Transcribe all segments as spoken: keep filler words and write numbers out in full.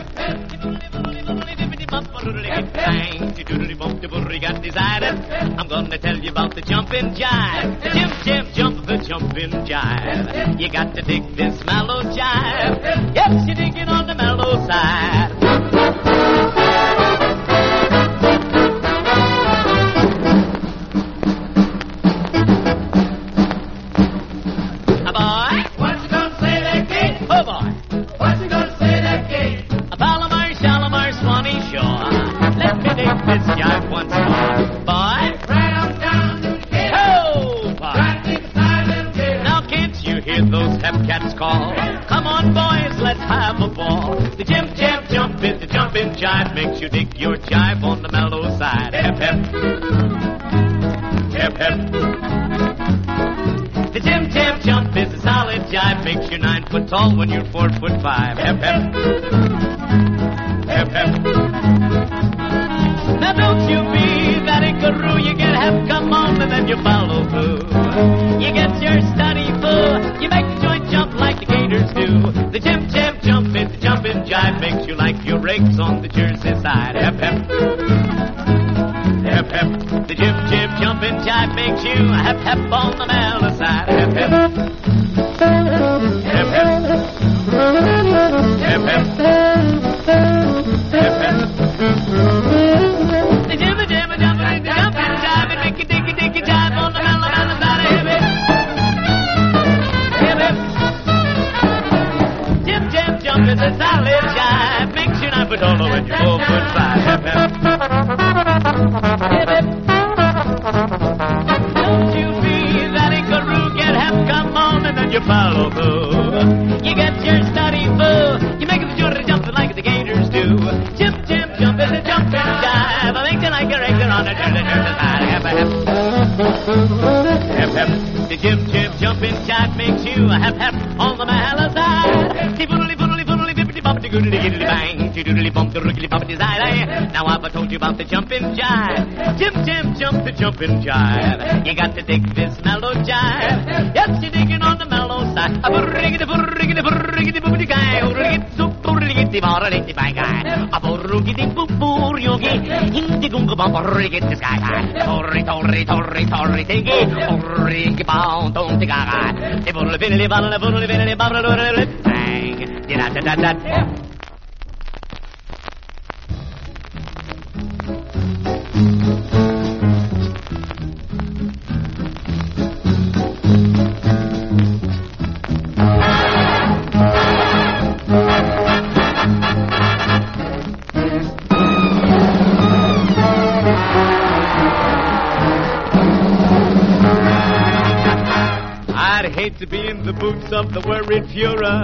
I'm gonna tell you about the jumping jive. The jim, jim, jump, the jumping jive. You got to dig this mellow jive. Yes, you dig it on the mellow side. A boy, What you gonna say that gate? oh boy. What you gonna say that gate? A Palomar, Shalimar, Swanee Shore. Let me dig this jive once more. Boy, Right on down to the gate. oh boy. Right inside them gate. Now can't you hear those hepcats call? Come on, boys, let's have a ball. The jim, jam, jump is the jumping jive. Makes you dig your jive on the mellow side. Hep, hep. Hep, hep. The jim, jam, jump is a solid jive. Makes you nine foot tall when you're four foot five. Hep, hep. Hep, hep. Now don't you be that inkaroo. You get hep, come on, and then you follow through. You get your study full. You make the joint jump like the gators do. The jim, jam, jump is the jumping jive. Makes you like your rakes on the Jersey side. Hep, hep. Hep, hep. The jim, jim, jumping jive makes you hep, hep on the mellow side. Hep, hep. Hep, hep. Hep, hep. Hep, hep. The jim, the jim, the jumping, the jumping jive. It make you diggy, diggy jive on the mellow, mellow side. Hep, hep. Hip, hip. Jim, jam, jump is a solid jive. Makes you nine foot tall when you're four foot five. Hip, hip. Hip, hip. Don't you be that inkaroo. Get hep, come on, and then you follow through. You get your study full. You make the joint jump like the gators do. Jim, jim, jump is a jumping jive. I make you like a regular on the Jersey, Jersey side. Hep, hep. Hep, hep. The jim, jim, jumping jive makes you a hep, hep on the mellow side. Tipoodly, poodly, poodly, bippity, boppity, goodly, giddly, bang. Tidoodly, bump, the riggly, boppity, side. Now I've told you about the jumping jive. Jim, jim, jump the jumping jive. You got to dig this mellow jive. Yes, you're digging on the mellow side. A burriggity, burriggity, burriggity, boopity, guy. Burriggity, soup, burriggity, burriggity, bang, guy. A burriggity, boop, boor, yogi. Hindi gunga, bump, burriggity, sky, guy. Torri, torri, torri, torri, tigi. Burriggity, bound, don't think I got. The burriggity, biddly, bubbly, bubbly, biddly, bubbly, bubbly, bang. Da da da da. I'd hate to be in the boots of the worried Führer,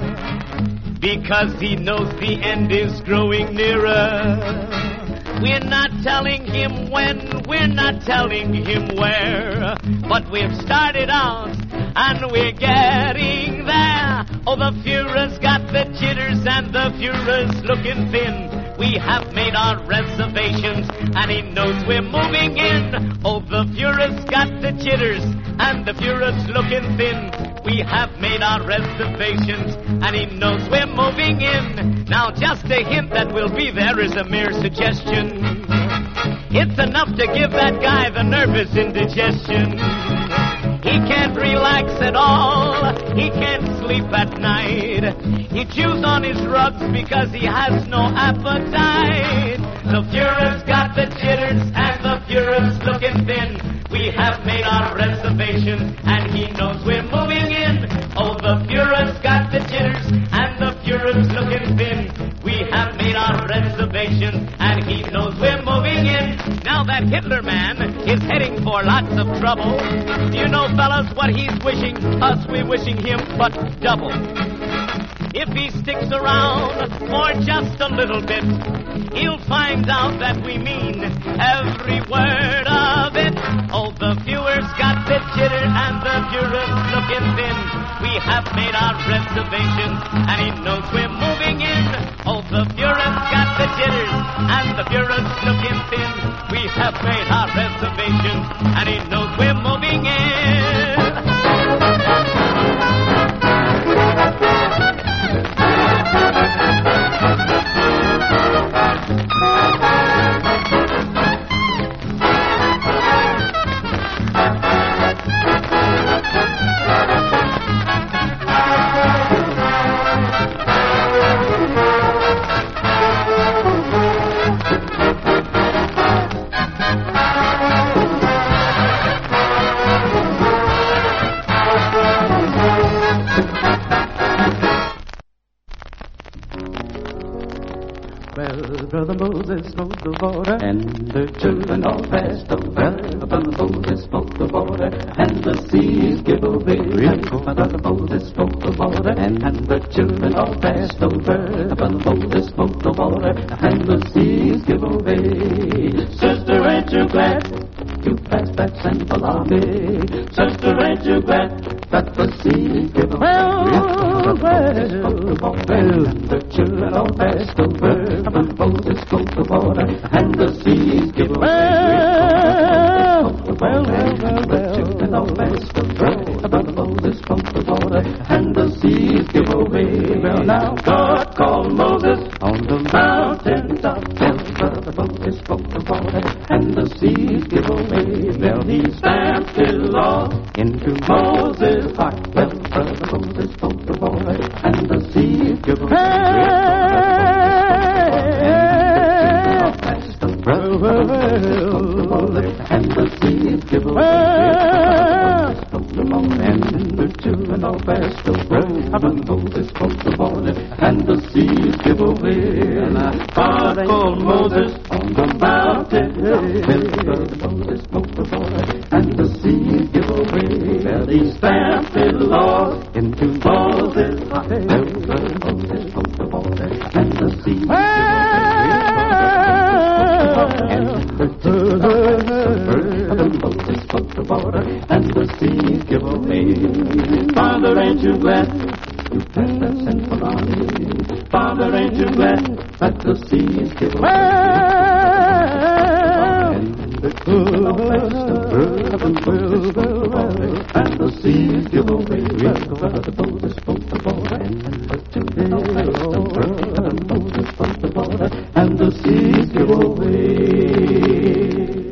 because he knows the end is growing nearer. We're not telling him when, we're not telling him where, but we've started out and we're getting there. Oh, the Führer's got the jitters and the Führer's looking thin. We have made our reservations and he knows we're moving in. Oh, the Führer's got the jitters and the Führer's looking thin. We have made our reservations and he knows we're moving in. Now just a hint that we'll be there is a mere suggestion. It's enough to give that guy the nervous indigestion. He can't relax at all. He can't sleep at night. He chews on his rugs because he has no appetite. The Führer's got the jitters and the Führer's looking thin. We have made our reservations and he knows we're moving in. Oh, the Führer's got the jitters and the Führer's looking thin. We have made our reservations and he knows we're moving in. Now that Hitler man is heading for lots of trouble. You know, fellas, what he's wishing us, we're wishing him but double. If he sticks around for just a little bit, he'll find out that we mean every word of it. Oh, the Führer's got the jitter and the Führer's looking thin. We have made our reservations and he knows we're moving in. Oh, the Führer's got the jitters and the Führer's looking thin. We have made our reservations and he knows we're moving in. Well, Brother Moses smote the border, and the children all passed over. Brother Moses smote the border, and the seas give away. Brother Moses smote the border, and, and the children all passed over. Brother Moses smote the border, and the seas give away. Sister, ain't you glad you passed that sinful army? Sister, ain't you glad that the seas give away? Well, well, well, and the children all passed over. Brother Moses smote the border, and the seas give away. Well, well, well, well, the children all passed over. Brother Moses smote the border, and the seas give away. Well, now God called Moses on the mountain top. Brother Moses smote the border, and the seas give away. Well, he stamped his law into Moses' heart. Well, Brother Moses smote the border, and the seas give away. Brother Moses smote the border, and the seas give away. And the children all passed over. Brother Moses smote the border, and the seas give away. And God called Moses on the mountain. Brother Moses smote the border, and the seas give away. Well, he stamped his laws into Moses' heart. Brother Moses smote the border, and the seas give away. And the children all passed over. Brother Moses smote the border, and the seas give away. Father, ain't you glad you passed that sinful army? Father, ain't you glad that the seas give away? And the children all passed over. Brother Moses smote the border, and the seas give away. Brother Moses smote the border, and the children all passed over. Brother Moses smote the border, and the seas give away.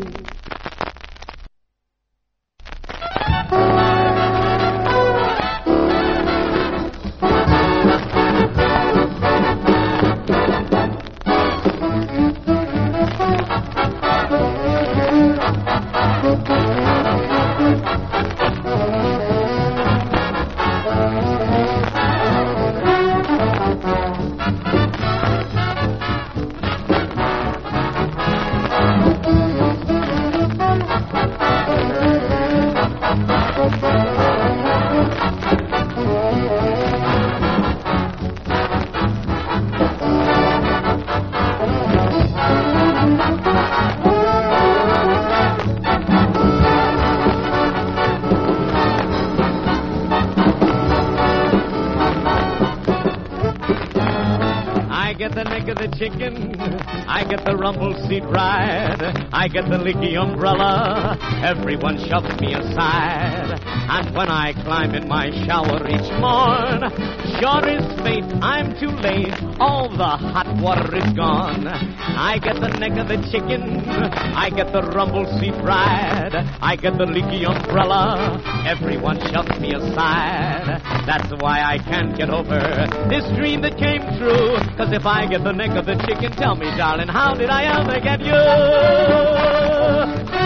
Chicken, I get the rumble seat ride, I get the leaky umbrella, everyone shoves me aside, and when I climb in my shower each morn, sure is fate, I'm too late, all the hot water is gone. I get the neck of the chicken, I get the rumble seat ride, I get the leaky umbrella, everyone shoves me aside. That's why I can't get over this dream that came true, 'cause if I get the neck of the chicken, tell me, darling, how did I ever get you?